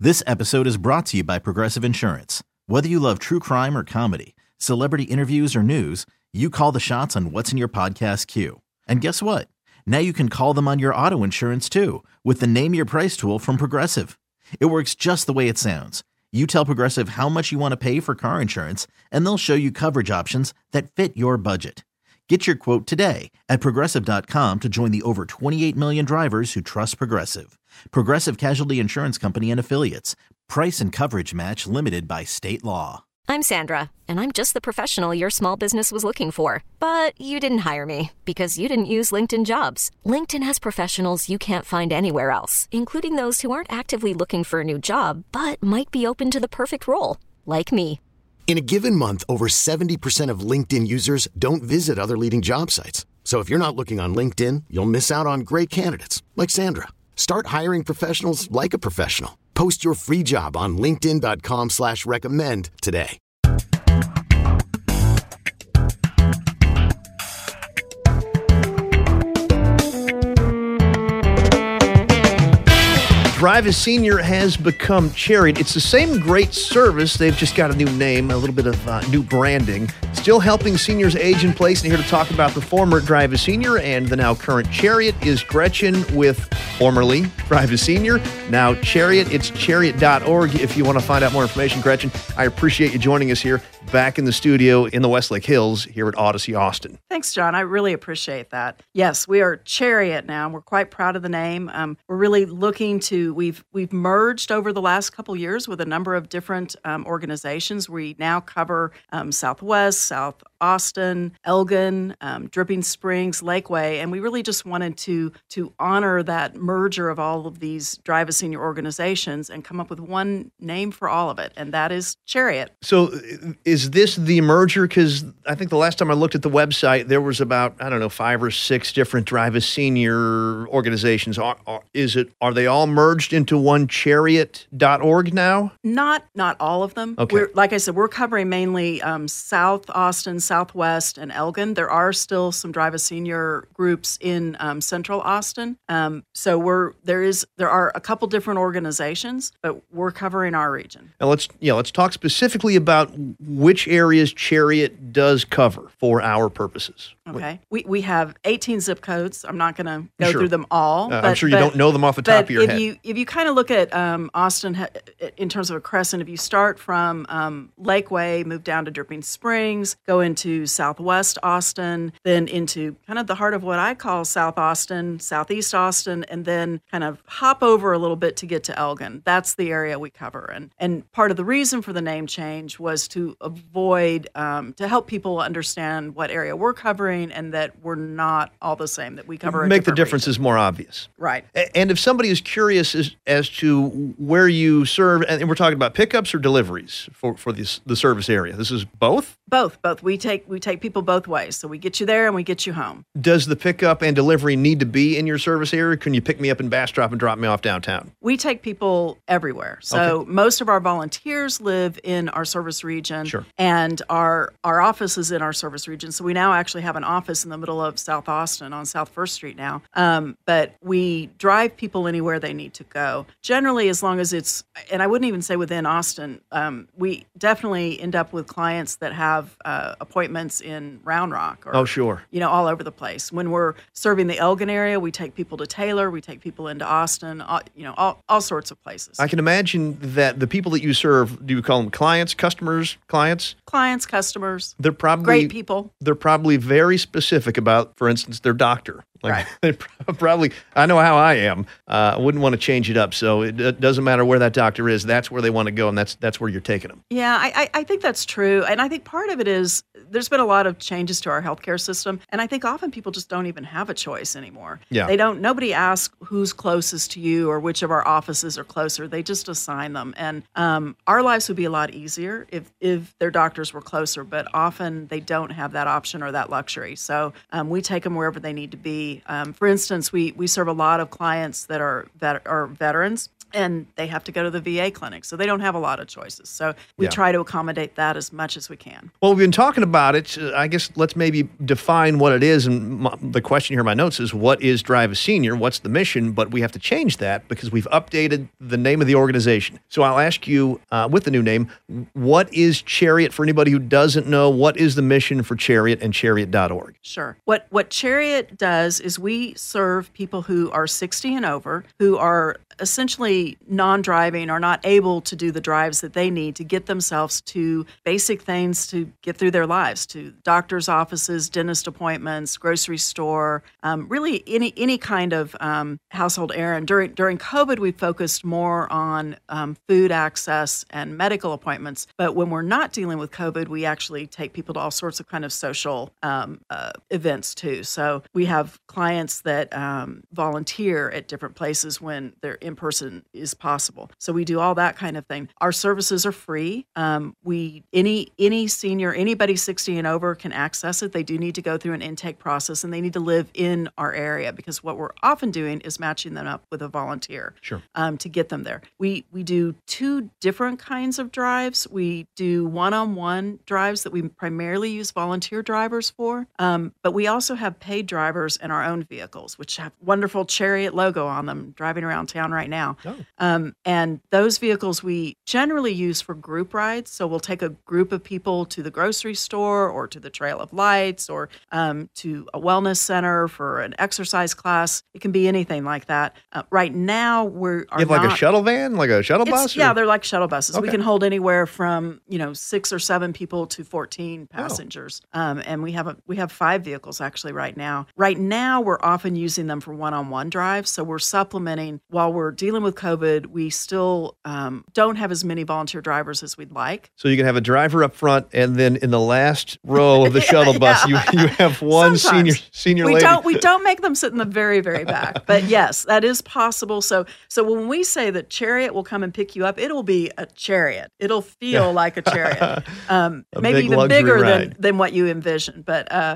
This episode is brought to you by Progressive Insurance. Whether you love true crime or comedy, celebrity interviews or news, you call the shots on what's in your podcast queue. And guess what? Now you can call them on your auto insurance too with the Name Your Price tool from Progressive. It works just the way it sounds. You tell Progressive how much you want to pay for car insurance, and they'll show you coverage options that fit your budget. Get your quote today at Progressive.com to join the over 28 million drivers who trust Progressive. Progressive Casualty Insurance Company and Affiliates. Price and coverage match limited by state law. I'm Sandra, and I'm just the professional your small business was looking for. But you didn't hire me because you didn't use LinkedIn Jobs. LinkedIn has professionals you can't find anywhere else, including those who aren't actively looking for a new job, but might be open to the perfect role, like me. In a given month, over 70% of LinkedIn users don't visit other leading job sites. So if you're not looking on LinkedIn, you'll miss out on great candidates like Sandra. Start hiring professionals like a professional. Post your free job on linkedin.com/recommend today. Drive as Senior has become Chariot. It's the same great service. They've just got a new name, a little bit of new branding. Still helping seniors age in place. And here to talk about the former Drive as Senior and the now current Chariot is Gretchen with formerly Drive as Senior, now Chariot. It's chariot.org if you want to find out more information. Gretchen, I appreciate you joining us here back in the studio in the Westlake Hills here at Odyssey Austin. Thanks, John. I really appreciate that. Yes, we are Chariot now. We're quite proud of the name. We're really looking to, we've merged over the last couple years with a number of different organizations. We now cover Southwest, South Austin, Elgin, Dripping Springs, Lakeway, and we really just wanted to honor that merger of all of these Drive as Senior organizations and come up with one name for all of it, and that is Chariot. So is this the merger? Because I think the last time I looked at the website, there was about, 5 or 6 different Drive as Senior organizations. Are they all merged into one chariot.org now? Not all of them. Okay. Like I said, we're covering mainly South Austin, Southwest, and Elgin. There are still some Drive as Senior groups in Central Austin. So there are a couple different organizations, but we're covering our region. Now let's talk specifically about which areas Chariot does cover for our purposes. Okay. We have 18 zip codes. I'm not going to go through them all. I'm sure you don't know them off the top of your head. If you kind of look at Austin in terms of a crescent, if you start from Lakeway, move down to Dripping Springs, go into Southwest Austin, then into kind of the heart of what I call South Austin, Southeast Austin, and then kind of hop over a little bit to get to Elgin. That's the area we cover. And part of the reason for the name change was to avoid, to help people understand what area we're covering and that we're not all the same, that we cover Make the differences more obvious. Right. And if somebody is curious as to where you serve, and we're talking about pickups or deliveries for the service area, this is both? Both. We take people both ways. So we get you there and we get you home. Does the pickup and delivery need to be in your service area? Can you pick me up in Bastrop and drop me off downtown? We take people everywhere. So most of our volunteers live in our service region. Sure. And our office is in our service region. So we now actually have an office in the middle of South Austin on South 1st Street now. But we drive people anywhere they need to go. Generally, as long as it's, and I wouldn't even say within Austin, we definitely end up with clients that have appointments in Round Rock or, all over the place. When we're serving the Elgin area, we take people to Taylor, we take people into Austin, all sorts of places. I can imagine that the people that you serve, do you call them clients, customers, clients? Clients, customers. They're probably great people. They're probably very specific about, for instance, their doctor. Right. They probably, I know how I am. I wouldn't want to change it up. So it doesn't matter where that doctor is. That's where they want to go, and that's where you're taking them. Yeah, I think that's true. And I think part of it is there's been a lot of changes to our healthcare system, and I think often people just don't even have a choice anymore. Yeah. Nobody asks who's closest to you or which of our offices are closer. They just assign them. And our lives would be a lot easier if their doctors were closer, but often they don't have that option or that luxury. So we take them wherever they need to be. For instance, we serve a lot of clients that are veterans. and they have to go to the VA clinic. So they don't have a lot of choices. So we try to accommodate that as much as we can. Well, we've been talking about it. I guess let's maybe define what it is. And the question here in my notes is, what is Drive a Senior? What's the mission? But we have to change that because we've updated the name of the organization. So I'll ask you, with the new name, what is Chariot? For anybody who doesn't know, what is the mission for Chariot and Chariot.org? Sure. What Chariot does is we serve people who are 60 and over, who are essentially non-driving or not able to do the drives that they need to get themselves to basic things to get through their lives, to doctor's offices, dentist appointments, grocery store, really any kind of household errand. During COVID, we focused more on food access and medical appointments. But when we're not dealing with COVID, we actually take people to all sorts of kind of social events too. So we have clients that volunteer at different places when they're in person is possible. So we do all that kind of thing. Our services are free. Any senior, anybody 60 and over can access it. They do need to go through an intake process, and they need to live in our area, because what we're often doing is matching them up with a volunteer to get them there. We do two different kinds of drives. We do one-on-one drives that we primarily use volunteer drivers for, but we also have paid drivers in our own vehicles, which have wonderful Chariot logo on them, driving around town right now. And those vehicles we generally use for group rides. So we'll take a group of people to the grocery store or to the Trail of Lights or to a wellness center for an exercise class. It can be anything like that. Right now, you have like a shuttle van, like a shuttle bus? Yeah, they're like shuttle buses. Okay. We can hold anywhere from 6 or 7 people to 14 passengers. And we have 5 vehicles actually right now. Right now, we're often using them for one-on-one drives. So we're supplementing while we're dealing with COVID. We still don't have as many volunteer drivers as we'd like. So you can have a driver up front, and then in the last row of the shuttle bus, you have one senior lady. We don't make them sit in the very, very back. But yes, that is possible. So when we say that Chariot will come and pick you up, it'll be a chariot. It'll feel like a chariot, maybe even bigger than what you envision. But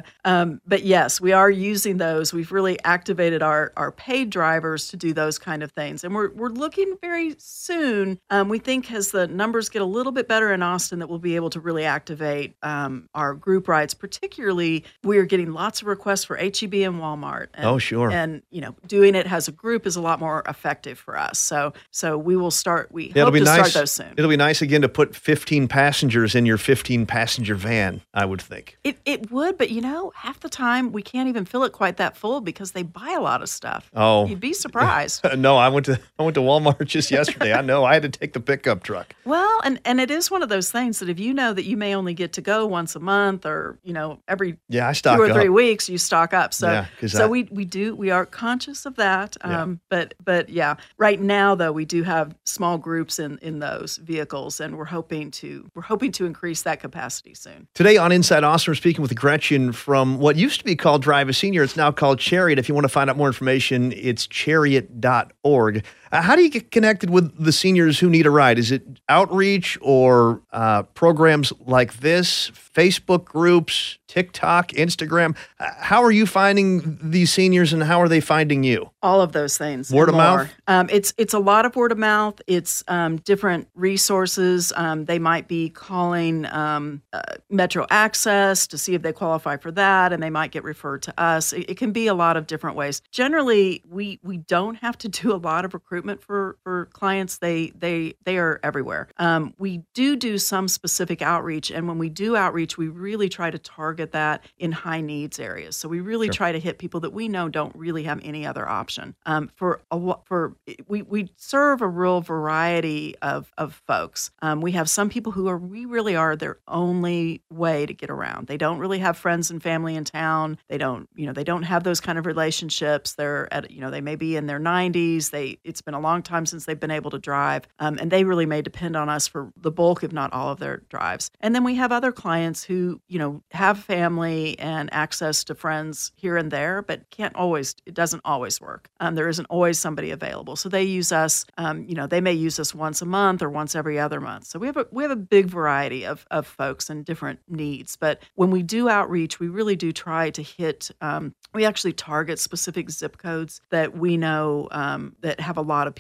yes, we are using those. We've really activated our paid drivers to do those kind of things, and we're looking very soon. We think as the numbers get a little bit better in Austin, that we'll be able to really activate our group rides. Particularly, we are getting lots of requests for HEB and Walmart. And, And doing it as a group is a lot more effective for us. So we will start. We hope to start those soon. It'll be nice again to put 15 passengers in your 15-passenger van, I would think. It would, but half the time we can't even fill it quite that full because they buy a lot of stuff. Oh, you'd be surprised. No, I went to Walmart just yesterday. I know I had to take the pickup truck. Well, and it is one of those things that if you know that you may only get to go once a month or every I stock 2 or 3 up. weeks, you stock up. So we are conscious of that. But yeah, right now though we do have small groups in those vehicles, and we're hoping to increase that capacity soon. Today on Inside Austin, we're speaking with Gretchen from what used to be called Drive a Senior. It's now called Chariot. If you want to find out more information, it's chariot.org. How do you get connected with the seniors who need a ride? Is it outreach or programs like this, Facebook groups, TikTok, Instagram? How are you finding these seniors, and how are they finding you? All of those things. Word of mouth? It's a lot of word of mouth. It's different resources. They might be calling Metro Access to see if they qualify for that, and they might get referred to us. It can be a lot of different ways. Generally, we don't have to do a lot of recruitment for clients. They are everywhere. We do some specific outreach, and when we do outreach, we really try to target that in high needs areas. So we really try to hit people that we know don't really have any other option. We serve a real variety of folks. We have some people we really are their only way to get around. They don't really have friends and family in town. They don't have those kind of relationships. They may be in their 90s. It's been a long time since they've been able to drive, and they really may depend on us for the bulk, if not all, of their drives. And then we have other clients who, have family and access to friends here and there, but it doesn't always work. There isn't always somebody available. So they use us, they may use us once a month or once every other month. So we have a big variety of folks and different needs. But when we do outreach, we really do try to hit, we actually target specific zip codes that we know that have a lot of people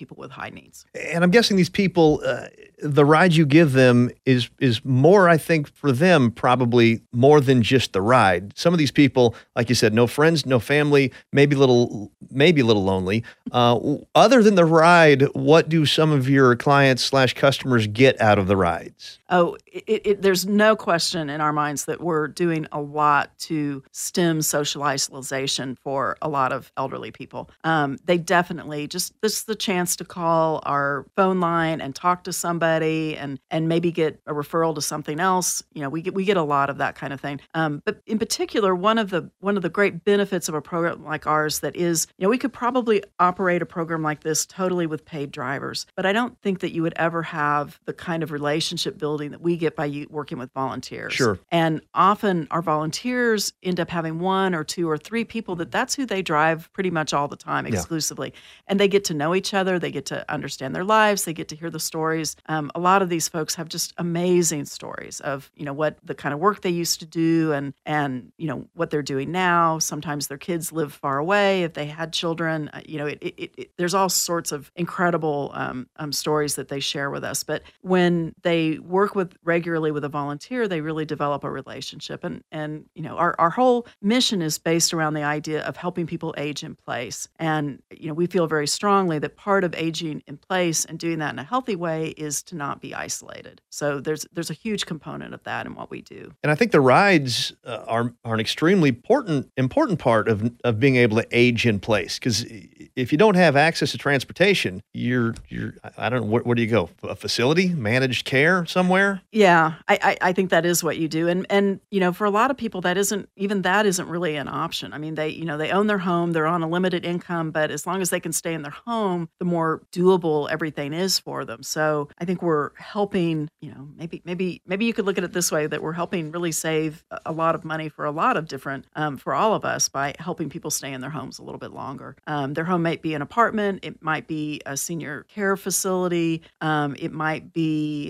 people with high needs. And I'm guessing these people, the ride you give them is more, I think, for them, probably more than just the ride. Some of these people, like you said, no friends, no family, maybe a little lonely. Other than the ride, what do some of your clients / customers get out of the rides? Oh, there's no question in our minds that we're doing a lot to stem social isolation for a lot of elderly people. They definitely this is the chance to call our phone line and talk to somebody and maybe get a referral to something else. We get a lot of that kind of thing. But in particular, one of the great benefits of a program like ours that is, we could probably operate a program like this totally with paid drivers, but I don't think that you would ever have the kind of relationship building that we get by working with volunteers. Sure. And often our volunteers end up having 1 or 2 or 3 people that's who they drive pretty much all the time exclusively. Yeah. And they get to know each other. They get to understand their lives. They get to hear the stories. A lot of these folks have just amazing stories of, what the kind of work they used to do and what they're doing now. Sometimes their kids live far away if they had children. There's all sorts of incredible stories that they share with us. But when they work regularly with a volunteer, they really develop a relationship. And our whole mission is based around the idea of helping people age in place. And, we feel very strongly that part of aging in place and doing that in a healthy way is to not be isolated. So there's a huge component of that in what we do. And I think the rides are an extremely important part of being able to age in place. Because if you don't have access to transportation, you're I don't know, where do you go? A facility, managed care somewhere? Yeah, I think that is what you do. And for a lot of people, that isn't really an option. I mean, they own their home, they're on a limited income, but as long as they can stay in their home, the more doable everything is for them. So I think we're helping, maybe you could look at it this way, that we're helping really save a lot of money for a lot of different, for all of us by helping people stay in their homes a little bit longer. Their home might be an apartment, it might be a senior care facility, it might be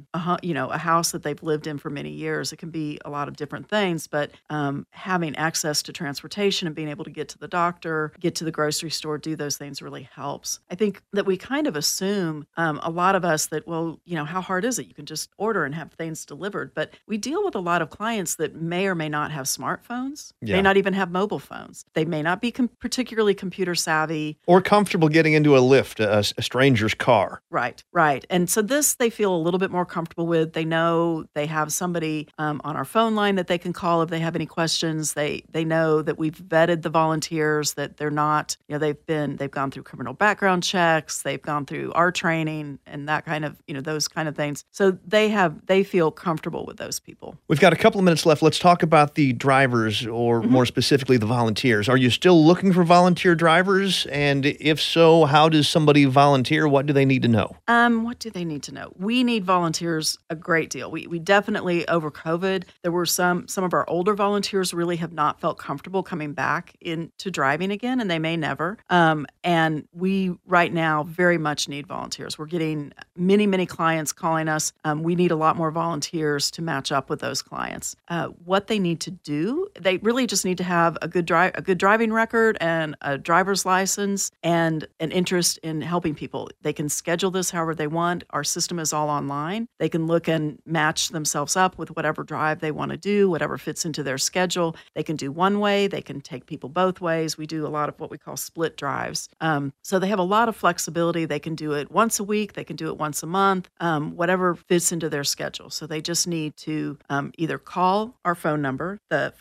a house that they've lived in for many years. It can be a lot of different things, but having access to transportation and being able to get to the doctor, get to the grocery store, do those things really helps. I think that we kind of assume, a lot of us, that, how hard is it? You can just order and have things delivered. But we deal with a lot of clients that may or may not have smartphones, may not even have mobile phones. They may not be particularly computer savvy. Or comfortable getting into a lift, a stranger's car. Right. And so this they feel a little bit more comfortable with. They know they have somebody on our phone line that they can call if they have any questions. They know that we've vetted the volunteers, that they're not, they've gone through criminal background checks, they've gone through our training and that kind of, those kind of things. So they feel comfortable with those people. We've got a couple of minutes left. Let's talk about the drivers, or more specifically, the volunteers. Are you still looking for volunteer drivers? And if so, how does somebody volunteer? What do they need to know? What do they need to know? We need volunteers a great deal. We definitely, over COVID, there were some of our older volunteers really have not felt comfortable coming back into driving again, and they may never. And we right now very much need volunteers. We're getting many clients calling us. We need a lot more volunteers to match up with those clients. What they need to do, they really just need to have a good driving record and a driver's license and an interest in helping people. They can schedule this however they want. Our system is all online. They can look and match themselves up with whatever drive they want to do, whatever fits into their schedule. They can do one way. They can take people both ways. We do a lot of what we call split drives. So they have a lot of flexibility. They can do it once a week. They can do it once a month, whatever fits into their schedule. So they just need to either call our phone number, the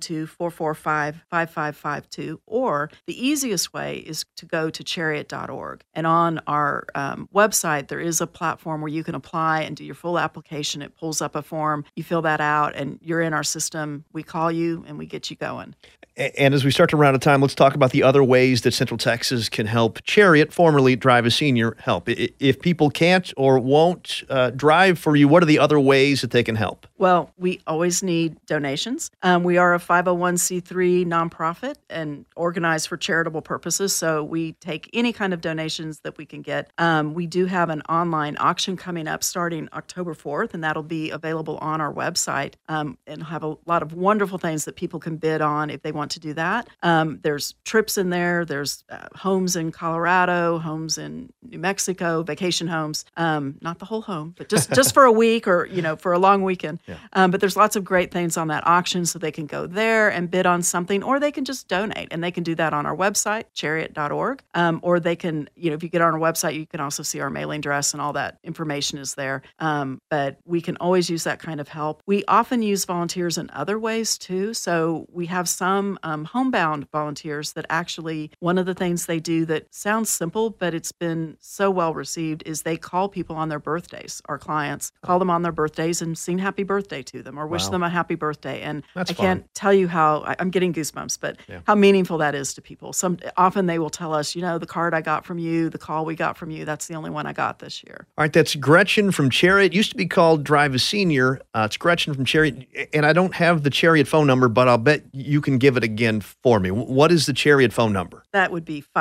512-445-5552, or the easiest way is to go to chariot.org. And on our website, there is a platform where you can apply and do your full application. It pulls up a form. You fill that out, and you're in our system. We call you, and we get you going. And as we start to run out of time, let's talk about the other ways that Central Texas can help Chariot, formerly Drive a Senior, help. If people can't or won't drive for you, what are the other ways that they can help? Well, we always need donations. We are a 501c3 nonprofit and organized for charitable purposes, so we take any kind of donations that we can get. We do have an online auction coming up starting October 4th, and that'll be available on our website and have a lot of wonderful things that people can bid on if they want to do that. There's trips in there. There's homes in Colorado, homes in New Mexico, vacation homes. Not the whole home, but just for a week or, for a long weekend. Yeah. But there's lots of great things on that auction, so they can go there and bid on something, or they can just donate, and they can do that on our website, chariot.org. Or they can, if you get on our website, you can also see our mailing address and all that information is there. But we can always use that kind of help. We often use volunteers in other ways too. So we have some homebound volunteers that actually, one of the things they do that sounds simple, but it's been so well received, is they call people on their birthdays. Our clients call them on their birthdays and sing happy birthday to them or wish them a happy birthday. And That's I can't tell you how, I'm getting goosebumps, but how meaningful that is to people. Often they will tell us, the card I got from you, the call we got from you, that's the only one I got this year. All right, that's Gretchen from Chariot. It used to be called Drive a Senior. It's Gretchen from Chariot. And I don't have the Chariot phone number, but I'll bet you can give it again for me. What is the Chariot phone number? That would be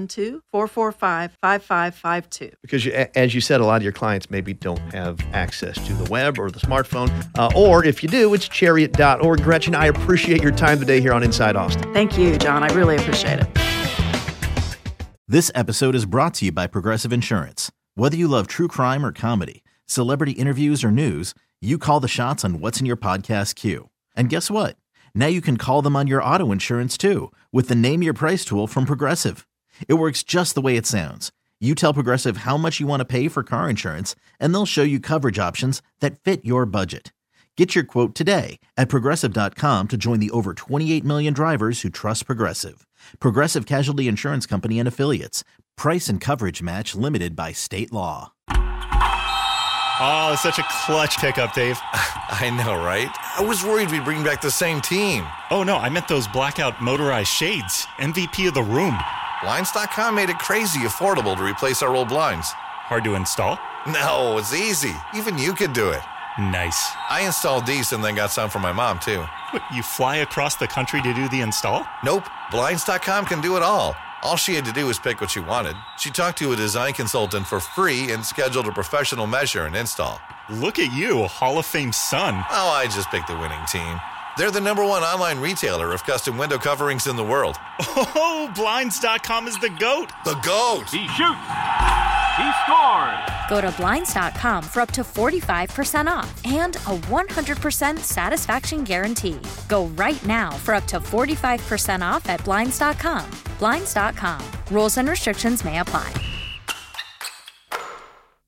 512-445-5552. Because as you said, a lot of your clients maybe don't have access to the web or the smartphone. Or if you do, it's chariot.org. Gretchen, I appreciate your time today here on Inside Austin. Thank you, John. I really appreciate it. This episode is brought to you by Progressive Insurance. Whether you love true crime or comedy, celebrity interviews or news, you call the shots on what's in your podcast queue. And guess what? Now you can call them on your auto insurance too with the Name Your Price tool from Progressive. It works just the way it sounds. You tell Progressive how much you want to pay for car insurance, and they'll show you coverage options that fit your budget. Get your quote today at Progressive.com to join the over 28 million drivers who trust Progressive. Progressive Casualty Insurance Company and Affiliates. Price and coverage match limited by state law. Oh, such a clutch pickup, Dave. I know, right? I was worried we'd bring back the same team. Oh, no, I meant those blackout motorized shades. MVP of the room. Blinds.com made it crazy affordable to replace our old blinds. Hard to install? No, it's easy. Even you could do it. Nice. I installed these and then got some for my mom, too. What, you fly across the country to do the install? Nope. Blinds.com can do it all. All she had to do was pick what she wanted. She talked to a design consultant for free and scheduled a professional measure and install. Look at you, a Hall of Fame son. Oh, I just picked the winning team. They're the #1 online retailer of custom window coverings in the world. Oh, Blinds.com is the GOAT. The GOAT! He shoots. He scores. Go to Blinds.com for up to 45% off and a 100% satisfaction guarantee. Go right now for up to 45% off at Blinds.com. Blinds.com. Rules and restrictions may apply.